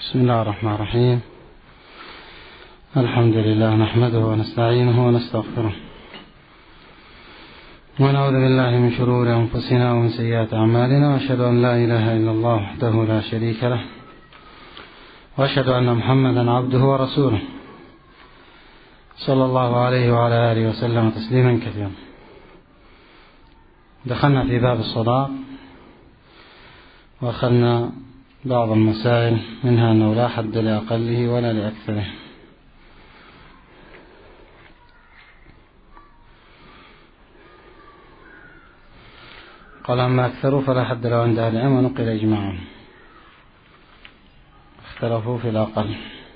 بسم الله الرحمن الرحيم. الحمد لله نحمده ونستعينه ونستغفره ونعوذ بالله من شرور أنفسنا ومن سيئات أعمالنا، وأشهد أن لا إله إلا الله وحده لا شريك له، وأشهد أن محمدا عبده ورسوله صلى الله عليه وعلى آله وسلم تسليما كثيرا. دخلنا في باب الصلاة وأخذنا بعض المسائل، منها أنه لا حد لأقله ولا لأكثره. قال أما أكثروا فلا حد له عند أهل العلم، ونقل إجماعهم، اختلفوا في الأقل.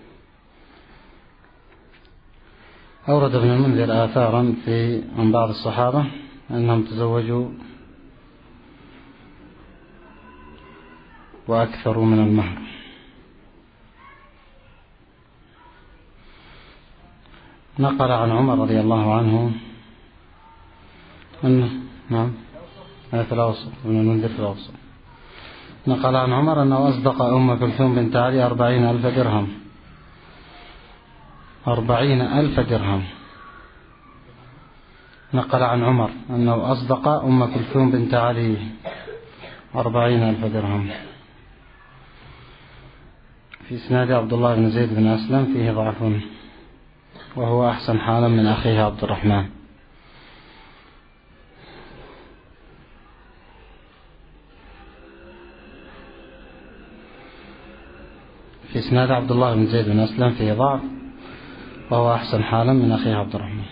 أورد ابن المنذر آثارا عن بعض الصحابة أنهم تزوجوا وأكثروا من المهر. نقل عن عمر رضي الله عنه أنه في الأوسط، ابن المنذر في الأوسط، نقل عن عمر أنه أصدق أم كلثوم بنت علي 40,000 درهم. 40,000 درهم. نقل عن عمر أنه أصدق أم كلثوم بنت علي 40,000 درهم. في إسناد عبد الله بن زيد بن أسلم فيه ضعف، وهو أحسن حالا من أخيه عبد الرحمن. في إسناد عبد الله بن زيد بن أسلم فيه ضعف، وهو أحسن حالا من أخيه عبد الرحمن.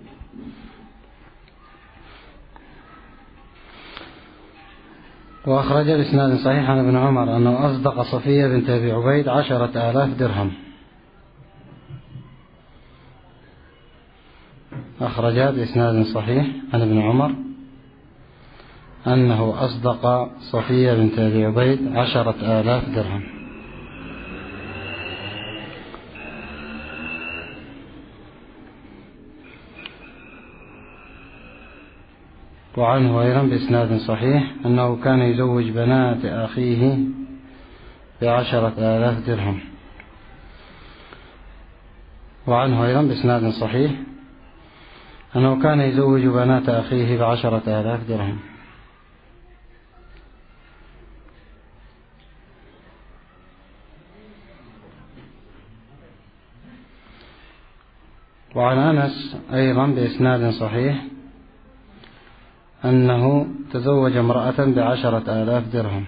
وأخرج بإسناد صحيح عن ابن عمر أنه أصدق صفية بنت أبي عبيد 10,000 درهم. أخرج بإسناد صحيح عن ابن عمر أنه أصدق صفية بنت أبي عبيد 10,000 درهم. وعنه أيضا بإسناد صحيح أنه كان يزوج بنات أخيه ب10,000 درهم. وعنه أيضا بإسناد صحيح أنه كان يزوج بنات أخيه ب10,000 درهم. وعن أنس أيضا بإسناد صحيح أنه تزوج امرأة ب10,000 درهم.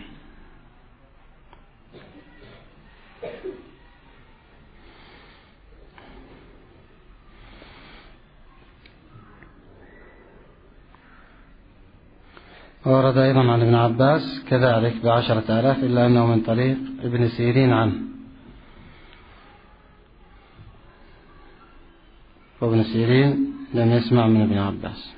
ورد أيضا عن ابن عباس كذلك ب10,000، إلا أنه من طريق ابن سيرين عنه، وابن سيرين لم يسمع من ابن عباس.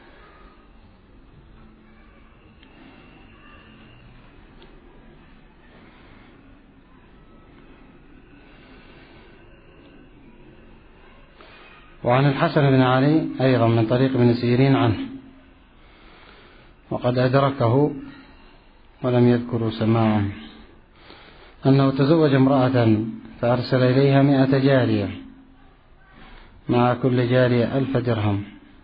وعن الحسن بن علي أيضا من طريق ابن سيرين عنه، وقد أدركه ولم يذكروا سماعه، أنه تزوج امرأة فأرسل إليها 100 جارية، مع كل جارية 1000 درهم.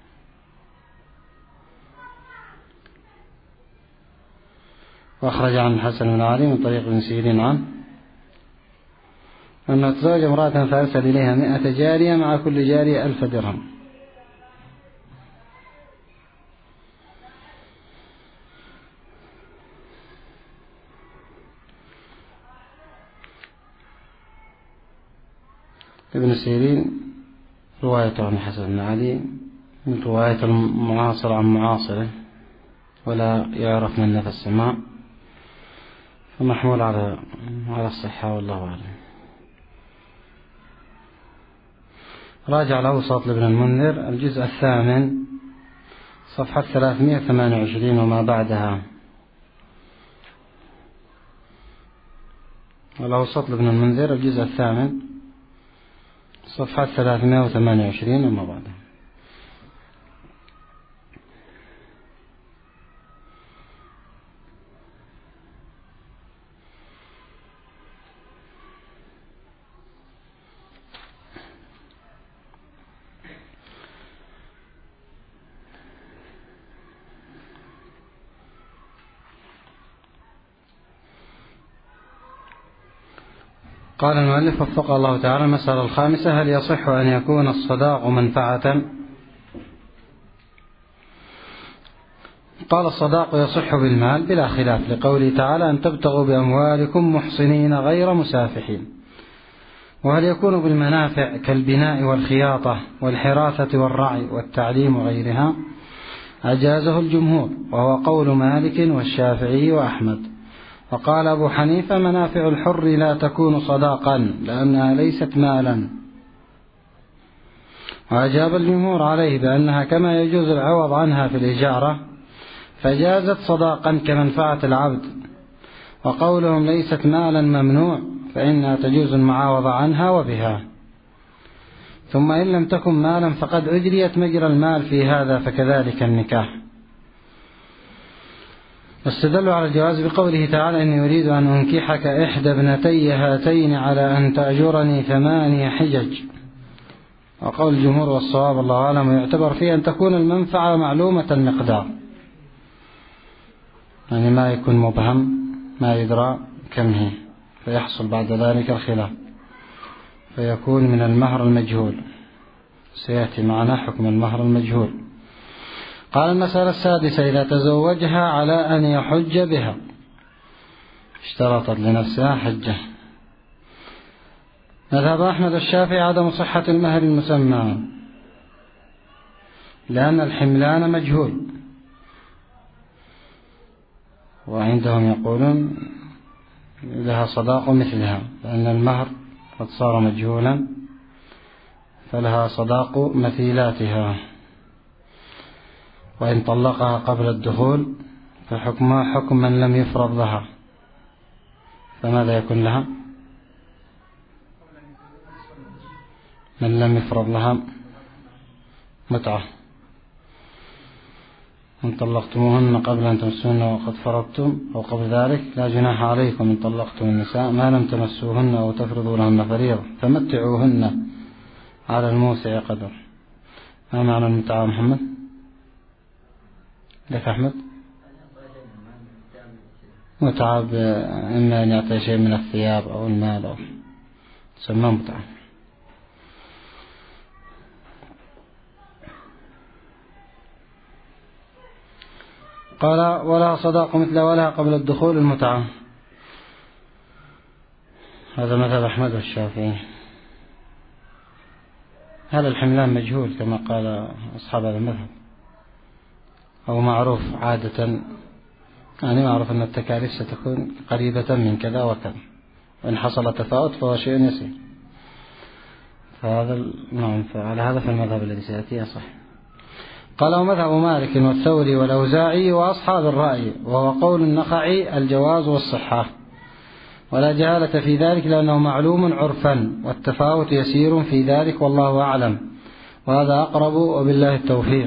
وأخرج عن الحسن بن علي من طريق ابن سيرين عنه أنه تزوج امرأة فأرسل إليها 100 جارية، مع كل جارية 1000 درهم. ابن سيرين روايته عن الحسن بن علي من رواية المعاصر عن معاصره، ولا يعرف من نفس السماع، فمحمول على الصحة، والله أعلم. راجع الأوسط لابن المنذر الجزء 8 صفحة 328 وما بعدها. الأوسط لابن المنذر الجزء 8 صفحة 328 وما بعدها. قال المؤلف وفق الله تعالى: المسألة الخامسة: هل يصح أن يكون الصداق منفعة؟ قال: الصداق يصح بالمال بلا خلاف، لقوله تعالى: أن تبتغوا بأموالكم محصنين غير مسافحين. وهل يكون بالمنافع كالبناء والخياطة والحراثة والرعي والتعليم وغيرها؟ أجازه الجمهور، وهو قول مالك والشافعي وأحمد. وقال أبو حنيفة: منافع الحر لا تكون صداقا لأنها ليست مالا. وأجاب الجمهور عليه بأنها كما يجوز العوض عنها في الإجارة فجازت صداقا كمنفعة العبد. وقولهم ليست مالا ممنوع، فإنها تجوز المعاوضة عنها وبها. ثم إن لم تكن مالا فقد أجريت مجرى المال في هذا، فكذلك النكاح. واستدلوا على الجواز بقوله تعالى: إني أريد أن أنكحك إحدى ابنتي هاتين على أن تأجرني 8 حجج. وقول الجمهور والصواب الله أعلم يعتبر فيه أن تكون المنفعة معلومة المقدار، يعني ما يكون مبهم، ما يدرى كم هي، فيحصل بعد ذلك الخلاف، فيكون من المهر المجهول. سيأتي معنا حكم المهر المجهول. قال: المسألة السادسة: إذا تزوجها على أن يحج بها، اشترطت لنفسها حجة. مذهب أحمد والشافعي عدم صحة المهر المسمى، لأن الحملان مجهول، وعندهم يقولون لها صداق مثلها، لأن المهر قد صار مجهولا فلها صداق مثيلاتها. وإن طلقها قبل الدخول فحكمها حكم من لم يفرض لها، فماذا يكون لها؟ من لم يفرض لها متعة. إن طلقتموهن قبل أن تمسوهن وقد فرضتم أو قبل ذلك لا جناح عليكم إن طلقتم النساء ما لم تمسوهن أو تفرضوا لهن فريضة فمتعوهن على الموسع قدر. ما معنى المتعة محمد؟ لك أحمد؟ متعة إما أن يعطي شيء من الثياب أو المال أو تسمى متعة. قال: ولا صداق مثل ولا قبل الدخول المتعة. هذا مذهب أحمد والشافعي. هذا الحملان مجهول كما قال أصحاب هذا المذهب، أو معروف عادة، يعني معروف أن التكاليف ستكون قريبة من كذا وكذا، وإن حصل تفاوت فهو شيء يسير. فهذا نعم، فعلى هذا فالمذهب الذي سيأتي يصح. قال: ومذهب مالك والثوري والأوزاعي وأصحاب الرأي، وهو قول النخعي الجواز والصحة، ولا جهالة في ذلك لأنه معلوم عرفا، والتفاوت يسير في ذلك والله أعلم، وهذا أقرب وبالله التوفيق.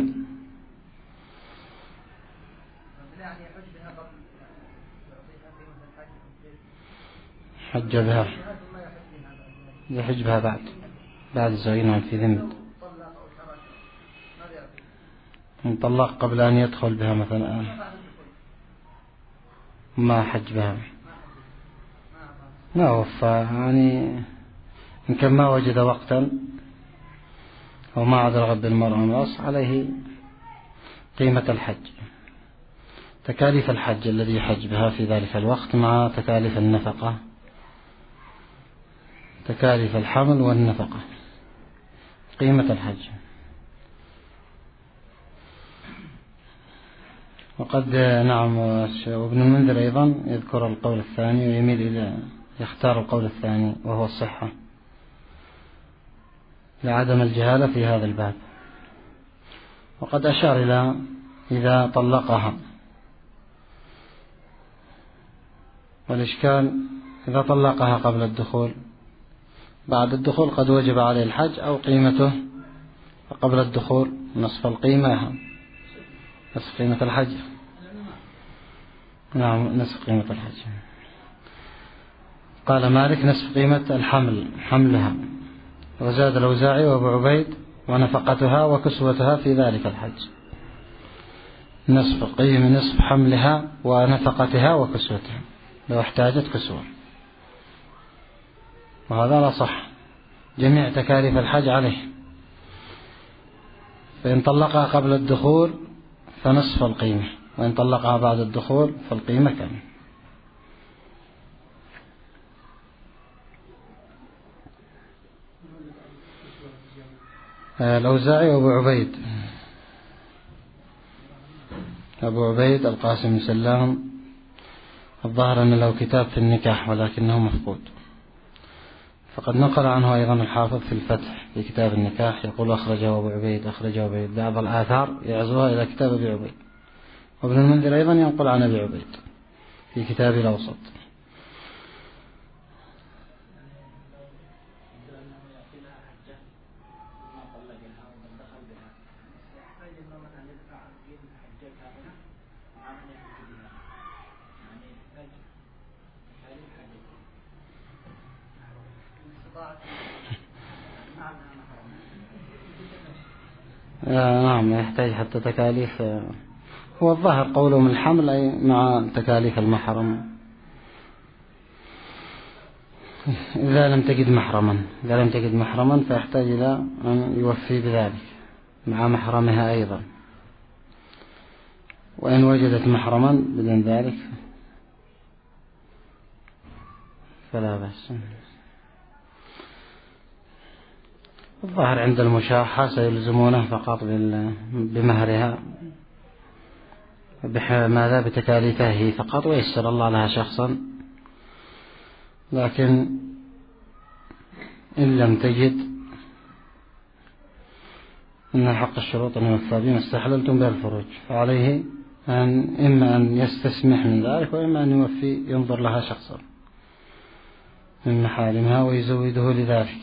حج بها، يحج بها بعد زوجها في ذمة. إن طلق قبل أن يدخل بها مثلا ما حج بها، ما وفى، يعني إن كان ما وجد وقتا أو ما عاد رغب بالمرأة نص عليه قيمة الحج، تكاليف الحج الذي يحج بها في ذلك الوقت مع تكاليف النفقة، تكاليف الحمل والنفقة، قيمة الحج. وقد نعم، وابن المنذر أيضا يذكر القول الثاني ويميل إلى يختار القول الثاني وهو الصحة لعدم الجهالة في هذا الباب. وقد أشار إلى إذا طلقها، والإشكال إذا طلقها قبل الدخول، بعد الدخول قد وجب عليه الحج أو قيمته، فقبل الدخول نصف القيمة، نصف قيمة الحج. نعم، نصف قيمة الحج. قال مالك: نصف قيمة الحمل، حملها. وزاد الأوزاعي وأبو عبيد: ونفقتها وكسوتها في ذلك الحج. نصف قيمة، نصف حملها ونفقتها وكسوتها لو احتاجت كسوة. وهذا لا صح، جميع تكاليف الحج عليه، فإن طلقها قبل الدخول فنصف القيمة، وإن طلقها بعد الدخول فالقيمة كاملة. الأوزاعي وأبو عبيد، أبو عبيد القاسم بن سلام، الظاهر أن له كتاب في النكاح ولكنه مفقود، فقد نقل عنه أيضا الحافظ في الفتح في كتاب النكاح، يقول أخرجه أبو عبيد، أخرجه أبو عبيد، بعض الآثار يعزوها إلى كتاب أبي عبيد، وابن المنذر أيضا ينقل عن أبي عبيد في كتابه الأوسط. نعم، يحتاج حتى تكاليف، هو الظاهر قوله من الحمل أي مع تكاليف المحرم إذا لم تجد محرما فيحتاج إلى أن يوفي بذلك مع محرمها أيضا، وإن وجدت محرما بدون ذلك فلا بأس. الظاهر عند المشاحة سيلزمونه فقط بمهرها ماذا بتكاليفه فقط، ويسر الله لها شخصا، لكن إن لم تجد إن حق الشروط أن يوفى بما استحللتم به الفروج، فعليه أن إما أن يستسمح من ذلك، وإما أن يوفي ينظر لها شخصا من محارمها ويزوده لذلك.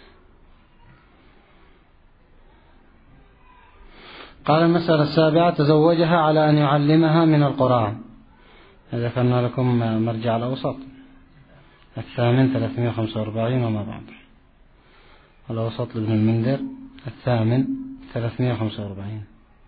قال المسألة السابعة: تزوجها على أن يعلمها من القرآن. ذكرنا لكم مرجع الأوسط، الثامن 345 وما بعد، الأوسط لابن المنذر الثامن 345.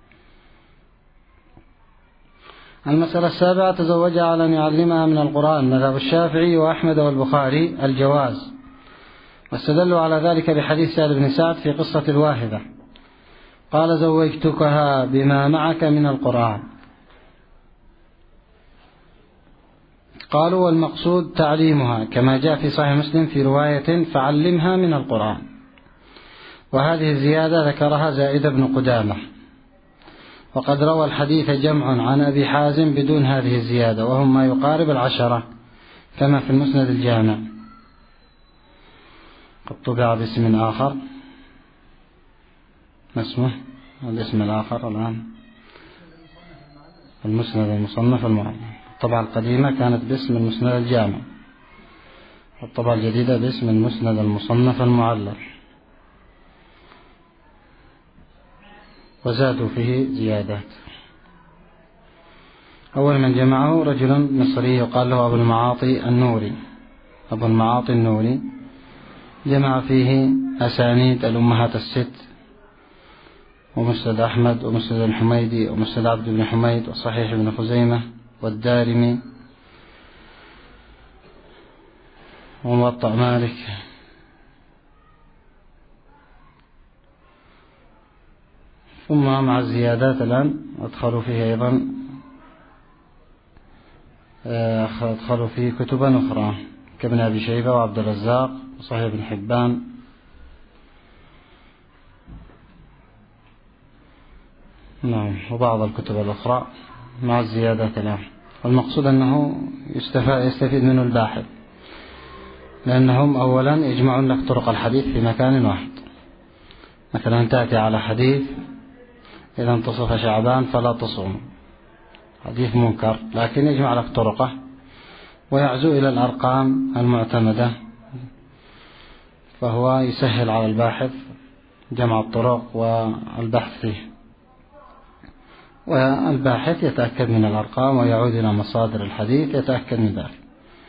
المسألة السابعة: تزوجها على أن يعلمها من القرآن. مذهب الشافعي وأحمد والبخاري الجواز، واستدلوا على ذلك بحديث سهل بن سعد في قصة الواهبة، قال: زوجتكها بما معك من القرآن. قالوا: والمقصود تعليمها، كما جاء في صحيح مسلم في رواية: فعلمها من القرآن. وهذه الزيادة ذكرها زائدة بن قدامة، وقد روى الحديث جمع عن أبي حازم بدون هذه الزيادة، وهم ما يقارب 10 كما في المسند الجامع. قد طبع باسم آخر، ما اسمه الاسم الآخر الآن؟ المسند المصنف المعلل. الطبعة القديمة كانت باسم المسند الجامع، الطبعة الجديدة باسم المسند المصنف المعلل، وزادوا فيه زيادات. أول من جمعه رجل مصري يقال له أبو المعاطي النوري، جمع فيه أسانيد الأمهات الست، ومسند أحمد، ومسند الحميدي، ومسند عبد بن حميد، وصحيح ابن خزيمة، والدارمي، وموطأ مالك، ثم مع الزيادات الآن أدخلوا فيه كتبا أخرى كابن أبي شيبة وعبد الرزاق وصحيح ابن حبان. نعم، وبعض الكتب الأخرى مع الزيادات الآن. والمقصود أنه يستفيد منه الباحث، لأنهم أولا يجمعون لك طرق الحديث في مكان واحد. مثلا تأتي على حديث: إذا انتصف شعبان فلا تصوم، حديث منكر، لكن يجمع لك طرقه ويعزو إلى الأرقام المعتمدة، فهو يسهل على الباحث جمع الطرق والبحث فيه، والباحث يتأكد من الأرقام ويعود إلى مصادر الحديث يتأكد من ذلك.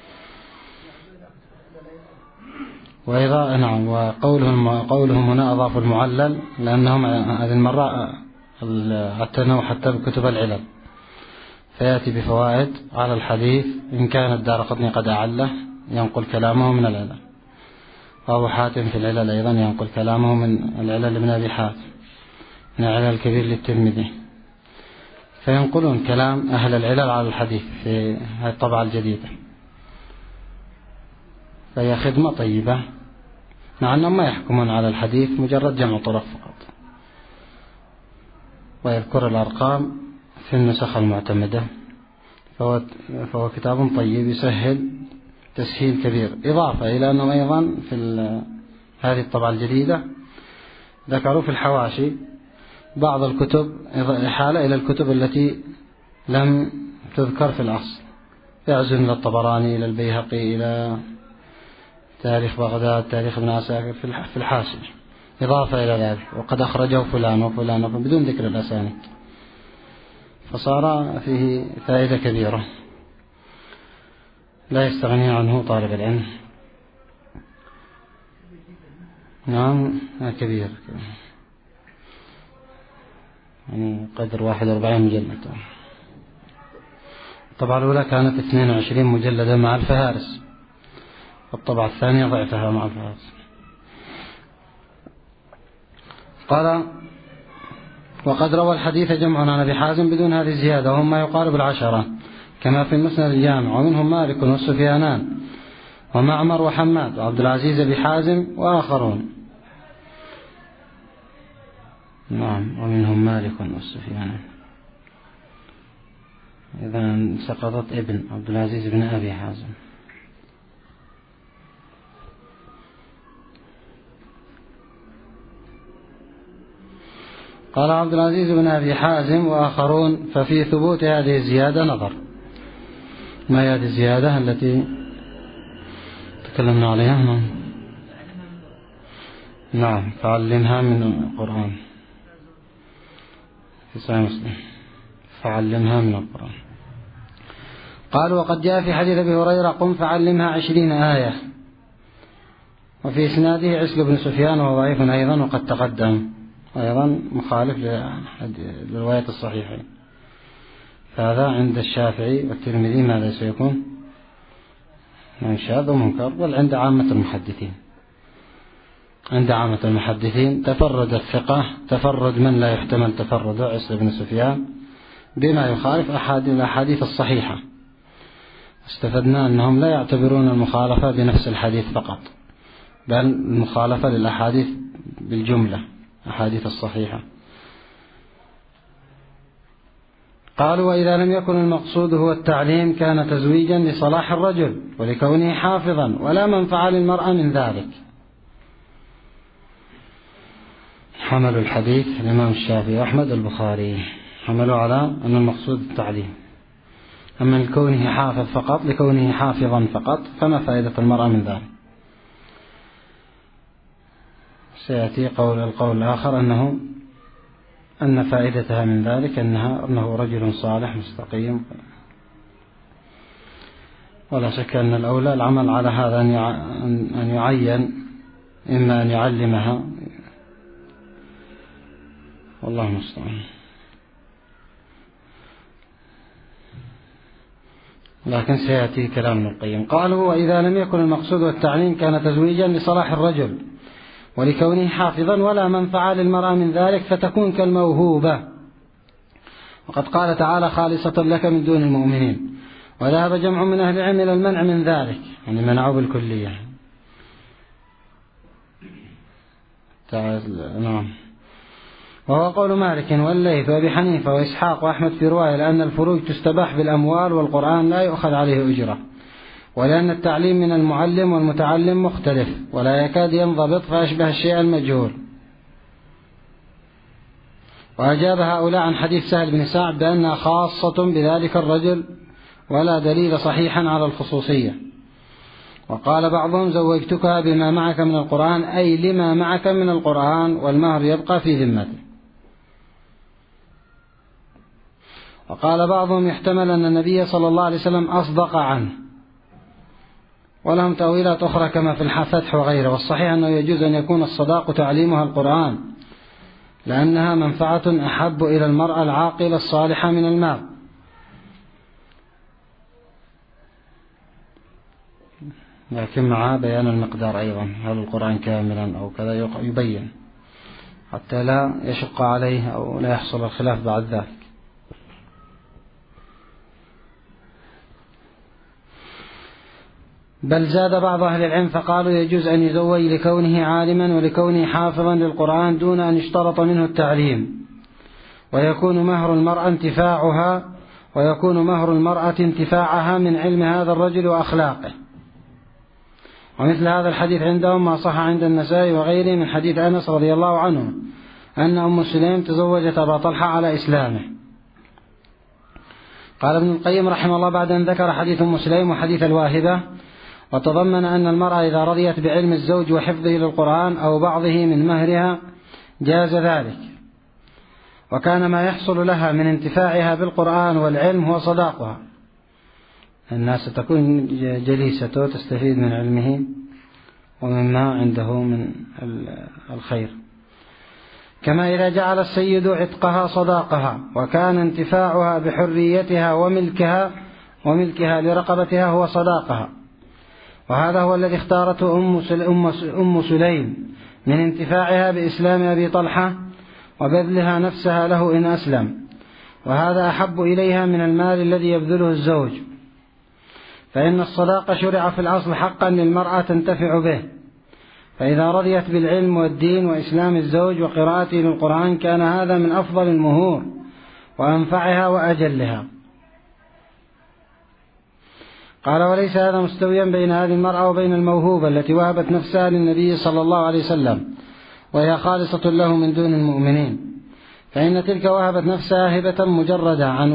وإذا نعم، وقولهم هنا أضافوا المعلل، لأنهم هذه المرة اعتنوا حتى بكتب العلل، فيأتي بفوائد على الحديث إن كان الدارقطني قد أعله، ينقل كلامه من العلل. وأبو حاتم في العلل أيضا ينقل كلامه من العلل لابن أبي حاتم، من العلل الكبير للترمذي، فينقلون كلام أهل العلل على الحديث في هذه الطبعة الجديدة. فهي خدمة طيبة، مع أنهم ما يحكمون على الحديث، مجرد جمع طرق فقط، ويذكر الأرقام في النسخ المعتمدة. فهو كتاب طيب يسهل تسهيل كبير، إضافة إلى أنهم أيضا في هذه الطبعة الجديدة ذكروا في الحواشي بعض الكتب، إحالة إلى الكتب التي لم تذكر في الأصل، يعزون إلى الطبراني، إلى البيهقي، إلى تاريخ بغداد، تاريخ ابن عساكر في الحاشية، إضافة إلى ذلك، وقد أخرجه فلان وفلان بدون ذكر الأسانيد، فصار فيه فائدة كبيرة لا يستغني عنه طالب العلم. نعم كبير، يعني قدر 41 مجلد. الطبعة الأولى كانت 22 مجلدا مع الفهارس، الطبعة الثانية ضعفها مع الفهارس. قال: وقد روى الحديث جمع عن أبي حازم بدون هذه الزيادة، وهم ما يقارب 10 كما في المسند الجامع، ومنهم مالك والسفيانان ومعمر وحماد وعبد العزيز بن حازم وآخرون. نعم، ومنهم مالك والسفيانان. إذا سقطت ابن عبد العزيز بن أبي حازم. قال عبد العزيز بن أبي حازم وآخرون، ففي ثبوت هذه الزيادة نظر. ما هي هذه الزيادة التي تكلمنا عليها؟ نعم، فعلمها من القرآن في صحيح مسلم، فعلمها من القرآن. قال: وقد جاء في حديث أبي هريرة: قم فعلمها 20 آية. وفي إسناده عسل بن سفيان وهو ضعيف أيضا، وقد تقدم أيضا مخالف للرواية الصحيحين. فهذا عند الشافعي والترمذي ماذا سيكون؟ شاذ ومنكر، بل عند عامة المحدثين. عند عامة المحدثين تفرد الثقة، تفرد من لا يحتمل تفرده، عسل بن سفيان، بما يخالف الأحاديث الصحيحة. استفدنا أنهم لا يعتبرون المخالفة بنفس الحديث فقط، بل المخالفة للأحاديث بالجملة، أحاديث الصحيحة. قالوا: وإذا لم يكن المقصود هو التعليم كان تزويجا لصلاح الرجل ولكونه حافظا، ولا منفعة للمرأة من ذلك. حملوا الحديث الإمام الشافعي وأحمد البخاري، حملوا على أن المقصود التعليم، أما لكونه حافظ فقط، لكونه حافظا فقط، فما فائدة المرأة من ذلك؟ سيأتي القول الآخر أن فائدتها من ذلك أنه رجل صالح مستقيم، ولا شك أن الأولى العمل على هذا، أن يعين، إما أن يعلمها، والله المستعان. لكن سيأتي كلام ابن القيم. قالوا: وإذا لم يكن المقصود والتعليم كان تزويجا لصلاح الرجل ولكونه حافظا، ولا منفعة للمرأة من ذلك، فتكون كالموهوبة. وقد قال تعالى: خالصة لك من دون المؤمنين. وذهب جمع من أهل العلم إلى المنع من ذلك، يعني منعوا بالكلية. نعم. وهو قول مالك والليث وأبي حنيفة وإسحاق وأحمد في رواية، لأن الفروج تستباح بالأموال، والقرآن لا يؤخذ عليه أجرة، ولأن التعليم من المعلم والمتعلم مختلف، ولا يكاد ينضبط، فأشبه الشيء المجهول. وأجاب هؤلاء عن حديث سهل بن سعد بأنها خاصة بذلك الرجل، ولا دليل صحيحا على الخصوصية. وقال بعضهم: زوجتكها بما معك من القرآن، أي لما معك من القرآن، والمهر يبقى في ذمته. وقال بعضهم: يحتمل أن النبي صلى الله عليه وسلم أصدق عنه، ولهم تأويلات أخرى كما في الفتح وغيره. والصحيح أنه يجوز أن يكون الصداق تعليمها القرآن، لأنها منفعة أحب إلى المرأة العاقلة الصالحة من المال. لكن مع بيان المقدار أيضا، هل القرآن كاملا أو كذا يبين حتى لا يشق عليه أو لا يحصل الخلاف بعد ذلك. بل زاد بعض أهل العلم فقالوا يجوز أن يزوج لكونه عالما ولكونه حافظا للقرآن دون أن يشترط منه التعليم، ويكون مهر المرأة انتفاعها من علم هذا الرجل وأخلاقه. ومثل هذا الحديث عندهم ما صح عند النسائي وغيره من حديث أنس رضي الله عنه أن أم سليم تزوجت أبا طلحة على إسلامه. قال ابن القيم رحمه الله بعد أن ذكر حديث أم سليم وحديث الواهبة، وتضمن أن المرأة إذا رضيت بعلم الزوج وحفظه للقرآن أو بعضه من مهرها جاز ذلك، وكان ما يحصل لها من انتفاعها بالقرآن والعلم هو صداقها. الناس تكون جليسته وتستفيد من علمه ومما عنده من الخير. كما إذا جعل السيد عتقها صداقها، وكان انتفاعها بحريتها وملكها لرقبتها هو صداقها. وهذا هو الذي اختارته أم سليم من انتفاعها بإسلام أبي طلحة وبذلها نفسها له إن أسلم، وهذا أحب إليها من المال الذي يبذله الزوج، فإن الصداقة شرع في الأصل حقا للمرأة تنتفع به، فإذا رضيت بالعلم والدين وإسلام الزوج وقراءته للقرآن كان هذا من أفضل المهور وأنفعها وأجلها. قال وليس هذا مستويا بين هذه المرأة وبين الموهوبة التي وهبت نفسها للنبي صلى الله عليه وسلم وهي خالصة له من دون المؤمنين، فإن تلك وهبت نفسها هبة مجردة عن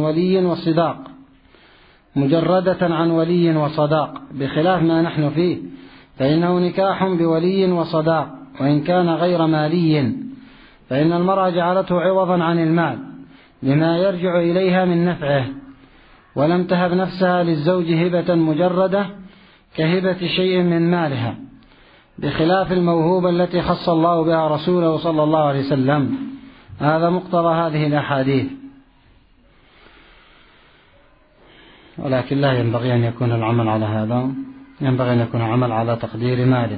ولي وصداق بخلاف ما نحن فيه، فإنه نكاح بولي وصداق وإن كان غير مالي، فإن المرأة جعلته عوضا عن المال لما يرجع إليها من نفعه، ولم تهب نفسها للزوج هبة مجردة كهبة شيء من مالها، بخلاف الموهوبة التي خص الله بها رسوله صلى الله عليه وسلم. هذا مقتضى هذه الأحاديث. ولكن لا ينبغي أن يكون العمل على هذا، ينبغي أن يكون العمل على تقدير مال.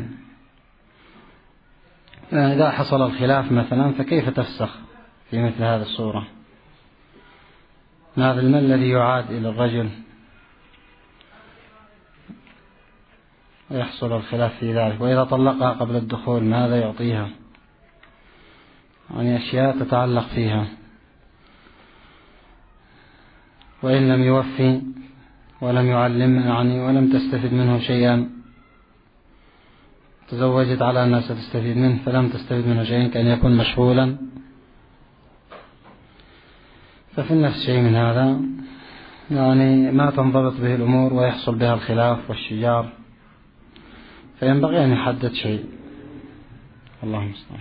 إذا حصل الخلاف مثلا فكيف تفسخ في مثل هذه الصورة؟ هذا المال الذي يعاد إلى الرجل ويحصل الخلاف في ذلك. وإذا طلقها قبل الدخول ماذا يعطيها؟ يعني أشياء تتعلق فيها. وإن لم يوفي ولم يعلم ولم تستفد منه شيئا، تزوجت على أنها ستستفيد منه فلم تستفد منه شيئا كأن يكون مشغولا، ففي النفس شيء من هذا يعني ما تنضبط به الأمور ويحصل بها الخلاف والشجار، فينبغي أن يحدد شيء. الله المستعان.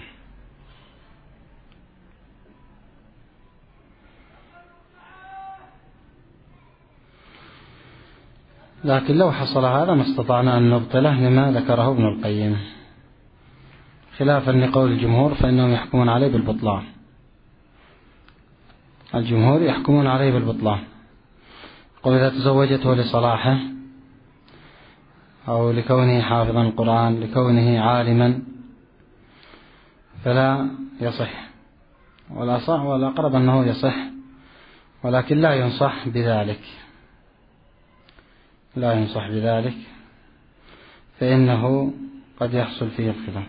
لكن لو حصل هذا ما استطعنا أن نبطله لما ذكره ابن القيم، خلافا لقول الجمهور فإنهم يحكمون عليه بالبطلان. الجمهور يحكمون عليه بالبطلان، قل إذا تزوجته لصلاحه أو لكونه حافظا القرآن لكونه عالما فلا يصح، والأصح والأقرب أنه يصح، ولكن لا ينصح بذلك فإنه قد يحصل فيه الخلاف.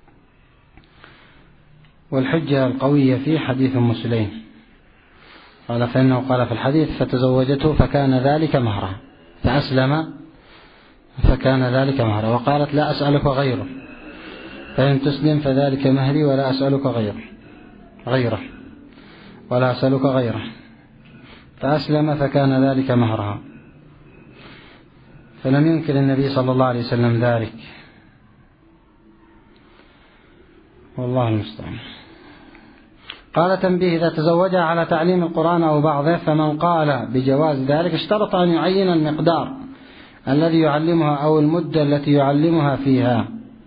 والحجة القوية فيه حديث أم سليم قال فإنه قال في الحديث فتزوجته فكان ذلك مهرها، فأسلم فكان ذلك مهرها، وقالت لا أسألك غيره، فإن تسلم فذلك مهري ولا أسألك غيره ولا أسألك غيره، فأسلم فكان ذلك مهرها. فلم ينكر النبي صلى الله عليه وسلم ذلك، والله المستعان. قال تنبيه: إذا تزوجها على تعليم القرآن أو بعضه فمن قال بجواز ذلك اشترط أن يعين المقدار الذي يعلمها أو المدة التي يعلمها فيها،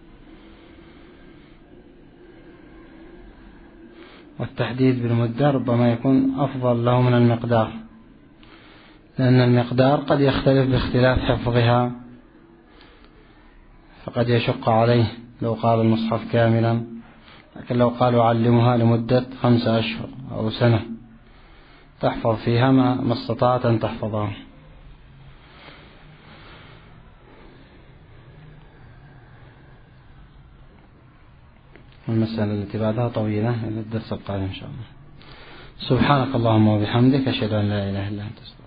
والتحديد بالمدة ربما يكون أفضل له من المقدار، لأن المقدار قد يختلف باختلاف حفظها فقد يشق عليه لو قال المصحف كاملا، لكن لو قالوا علمها لمدة 5 أشهر أو سنة تحفظ فيها ما استطعت أن تحفظها. المسألة التي بعدها طويلة إلى الدرس القادم إن شاء الله. سبحانك اللهم وبحمدك، أشهد أن لا إله إلا أنت.